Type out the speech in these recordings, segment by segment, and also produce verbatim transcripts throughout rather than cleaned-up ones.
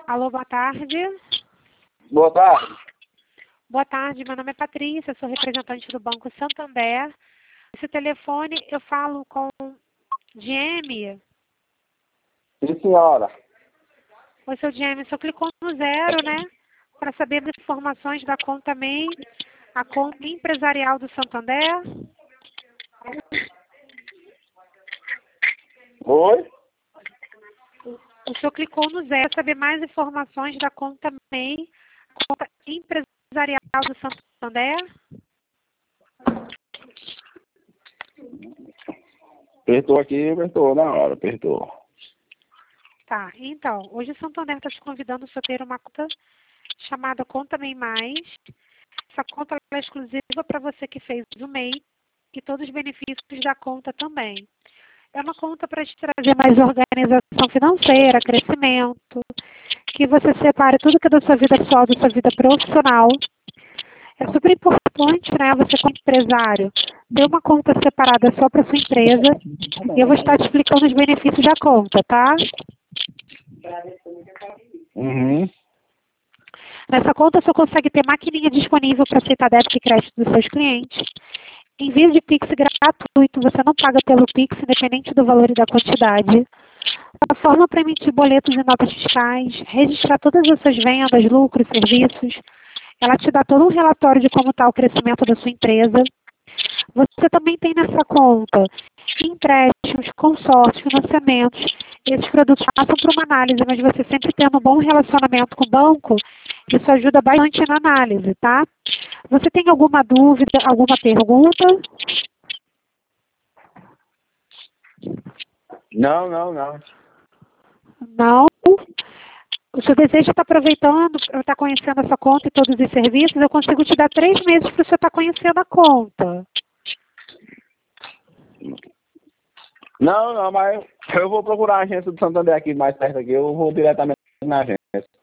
Alô, boa tarde. Boa tarde. Boa tarde, meu nome é Patrícia, sou representante do Banco Santander. Esse telefone eu falo com Dieme. Sim, senhora. Oi, seu Dieme, só clicou no zero, né? Para saber as informações da conta M E I, a conta empresarial do Santander. Oi? O senhor clicou no zero para saber mais informações da conta M E I, conta empresarial do Santander. Apertou aqui, apertou na hora, apertou. Tá, então, hoje o Santander está te convidando a ter uma conta chamada Conta M E I Mais. Essa conta é exclusiva para você que fez o M E I e todos os benefícios da conta também. É uma conta para te trazer mais organização financeira, crescimento, que você separe tudo que é da sua vida pessoal, da sua vida profissional. É super importante, né, você como empresário, ter uma conta separada só para sua empresa. E eu vou estar te explicando os benefícios da conta, tá? Uhum. Nessa conta você consegue ter maquininha disponível para aceitar débito e crédito dos seus clientes. Envio de Pix gratuito, você não paga pelo Pix, independente do valor e da quantidade. Plataforma para emitir boletos e notas fiscais, registrar todas as suas vendas, lucros, serviços. Ela te dá todo um relatório de como está o crescimento da sua empresa. Você também tem nessa conta empréstimos, consórcios, financiamentos. Esses produtos passam por uma análise, mas você sempre tendo um bom relacionamento com o banco, isso ajuda bastante na análise, tá? Você tem alguma dúvida, alguma pergunta? Não, não, não. Não? O senhor deseja estar aproveitando, estar conhecendo essa conta e todos os serviços? Eu consigo te dar três meses para o senhor estar conhecendo a conta. Não, não, mas eu vou procurar a agência do Santander aqui mais perto aqui, eu vou diretamente na agência.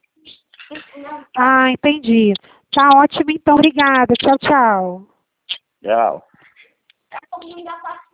Ah, entendi. Tá ótimo então, obrigada. Tchau, tchau. Tchau.